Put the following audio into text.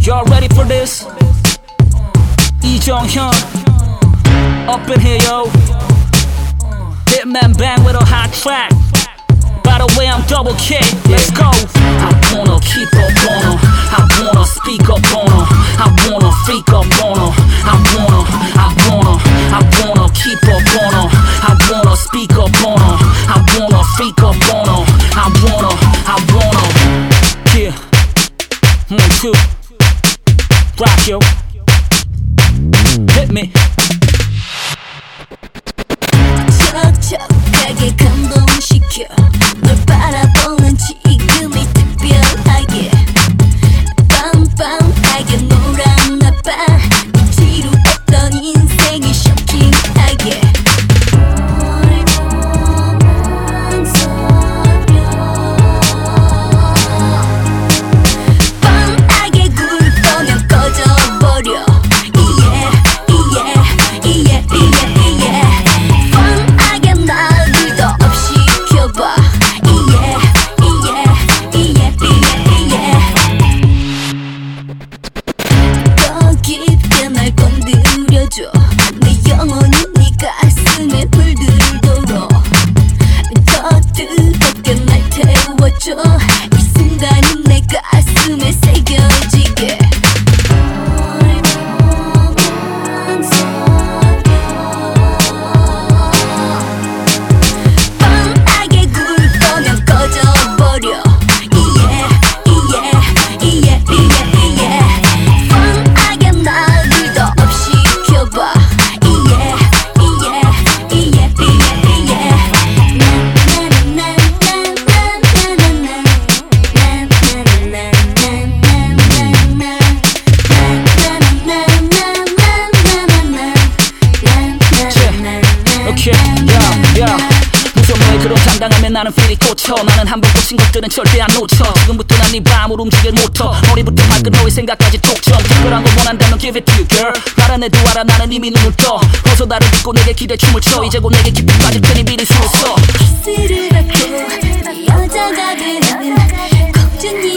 Y'all ready for this? 이정현 Up in here yo Hitman bang with a hot track. By the way I'm double K. Let's go. I wanna keep up on her. I wanna speak up on her. I wanna freak up on her. I wanna keep up on her. I wanna speak up on her. I wanna freak up on her. I wanna Yeah 1, 2 Rock yo Hit me 촉촉하게 감동시켜 널 바라보는 지금이 특별하게 빵빵하게 놀았나봐 지루했던 인생이 쇼킹하게 널 보면 소려 뻔하게 굴 거면 꺼져버려 내 영혼이 네 가슴에 물들도록 더 뜨겁게 날 태워줘 이 순간이 내 가슴에 새겨지게 널 보면 소려 뻔하게 굴 거면 꺼져버려 뻔하게 나를 더 업시켜봐 그런 당당함에 나는 필이 꽂혀 나는 한번 꽂힌 것들은 절대 안 놓쳐 지금부터 난 네 밤을 움직일 모터 머리부터 발끝 너의 생각까지 독점 특별한 거 원한다면 give it to you girl 말 안 해도 알아 나는 이미 눈을 떠 어서 나를 믿고 내게 기대춤을 춰 이제 곧 내게 깊이 빠질 테니 미리 숨을 써 키스를 받고 여자가 되는 공주님